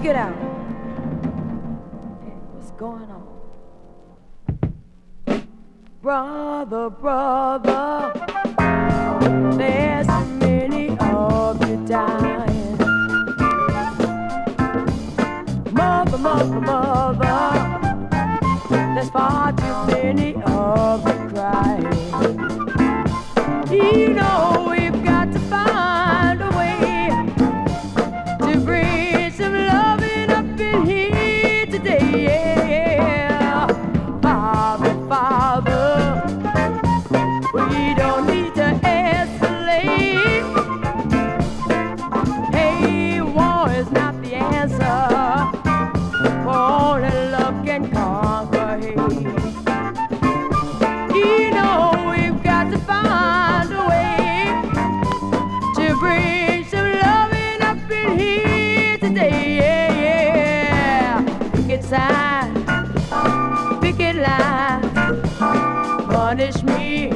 it out. What's going on? Brother, brother, there's so many of you dying. Mother, mother, mother, there's far too many of you crying. You know we've got to find a way to bring some loving up in here today. Yeah. Father, Father, we don't need to escalate. Hey, war is not the answer. Only love can conquer hate. You know we've got to find a way to bring some loving up in here today. Yeah, yeah. Picket sign, picket line, punish me